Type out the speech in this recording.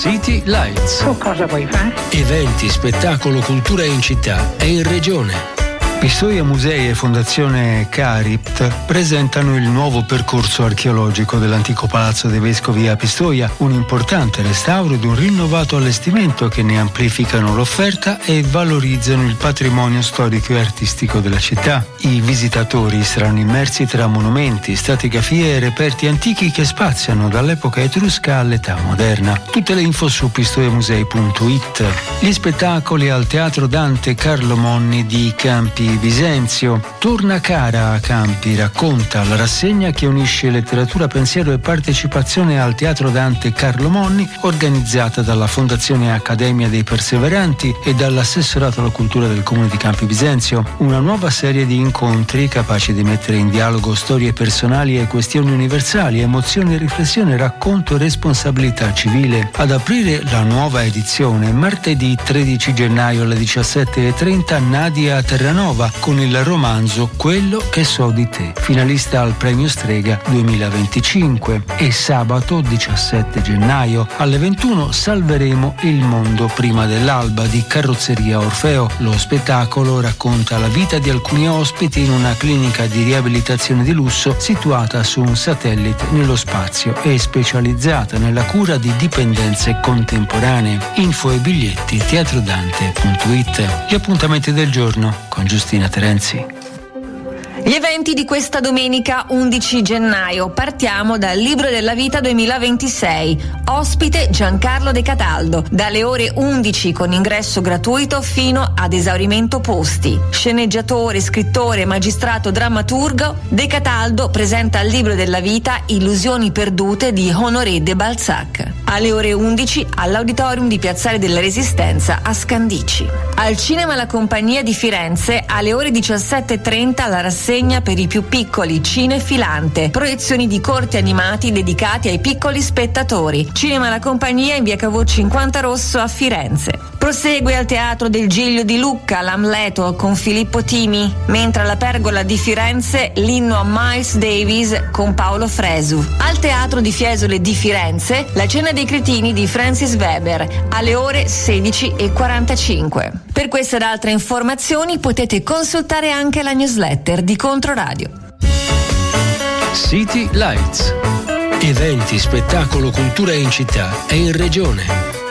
City Lights. Cosa vuoi fare? Eventi, spettacolo, cultura in città e in regione. Pistoia Musei e Fondazione Caript presentano il nuovo percorso archeologico dell'antico Palazzo dei Vescovi a Pistoia, un importante restauro ed un rinnovato allestimento che ne amplificano l'offerta e valorizzano il patrimonio storico e artistico della città. I visitatori saranno immersi tra monumenti, stratigrafie e reperti antichi che spaziano dall'epoca etrusca all'età moderna. Tutte le info su pistoiamusei.it. Gli spettacoli al Teatro Dante Carlo Monni di Campi Bisenzio. Torna cara a Campi racconta, la rassegna che unisce letteratura, pensiero e partecipazione al Teatro Dante Carlo Monni, organizzata dalla Fondazione Accademia dei Perseveranti e dall'Assessorato alla Cultura del Comune di Campi Bisenzio. Una nuova serie di incontri capaci di mettere in dialogo storie personali e questioni universali, emozioni e riflessione, racconto e responsabilità civile. Ad aprire la nuova edizione martedì 13 gennaio alle 17:30 Nadia Terranova con il romanzo Quello che so di te, finalista al Premio Strega 2025, e sabato 17 gennaio alle 21 Salveremo il mondo prima dell'alba di Carrozzeria Orfeo. Lo spettacolo racconta la vita di alcuni ospiti in una clinica di riabilitazione di lusso situata su un satellite nello spazio e specializzata nella cura di dipendenze contemporanee. Info e biglietti teatrodante.it. Gli appuntamenti del giorno con Giustina Terenzi. Gli eventi di questa domenica 11 gennaio. Partiamo dal Libro della Vita 2026. Ospite Giancarlo De Cataldo, dalle ore 11 con ingresso gratuito fino ad esaurimento posti. Sceneggiatore, scrittore, magistrato, drammaturgo, De Cataldo presenta il Libro della Vita Illusioni perdute di Honoré de Balzac. Alle ore 11 all'Auditorium di Piazzale della Resistenza a Scandicci. Al Cinema La Compagnia di Firenze alle ore 17:30 la rassegna per i più piccoli Cinefilante, proiezioni di corti animati dedicati ai piccoli spettatori. Cinema La Compagnia in via Cavour 50 Rosso a Firenze. Prosegue al Teatro del Giglio di Lucca l'Amleto con Filippo Timi, mentre alla Pergola di Firenze l'inno a Miles Davis con Paolo Fresu. Al Teatro di Fiesole di Firenze la Cena dei Cretini di Francis Weber alle ore 16:45. Per queste ed altre informazioni potete consultare anche la newsletter di Controradio. City Lights. Eventi, spettacolo, cultura in città e in regione.